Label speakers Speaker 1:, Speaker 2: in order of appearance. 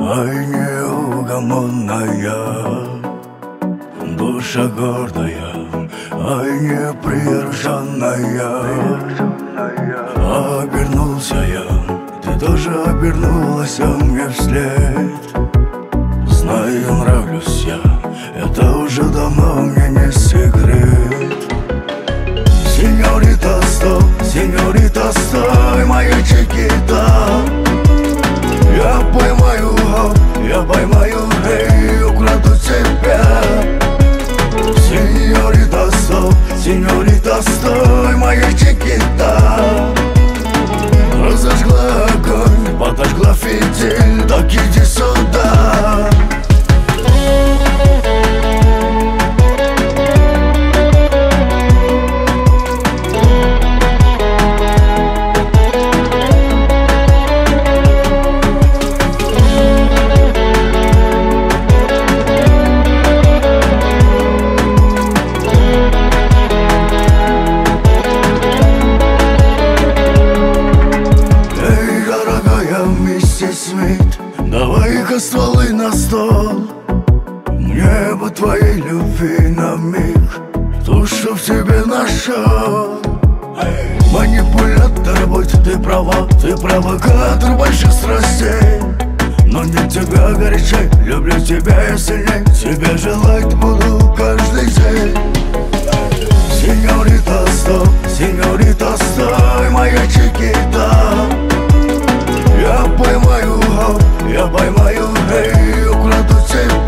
Speaker 1: Ай, неугомонная, душа гордая, ай, неприроженная. Обернулся я, ты тоже обернулась мне вслед. Знаю, нравлюсь я, это уже давно мне не секрет. Сеньорита, стой, моя чикита. Я поймаю, эй, украду тебя. Сеньорита, стой, моя чикита. Разожгла огонь, подожгла фитиль, так иди сюда. Давай-ка стволы на стол. Мне бы твоей любви на миг, то, что в тебе нашел. Манипулятор будь, ты провокатор больших страстей. Но не тебя горячей, люблю тебя я сильней. Тебя желать буду каждый день. Сеньорита, стой, моя чикита. Я поймаю, эй, украду тебя.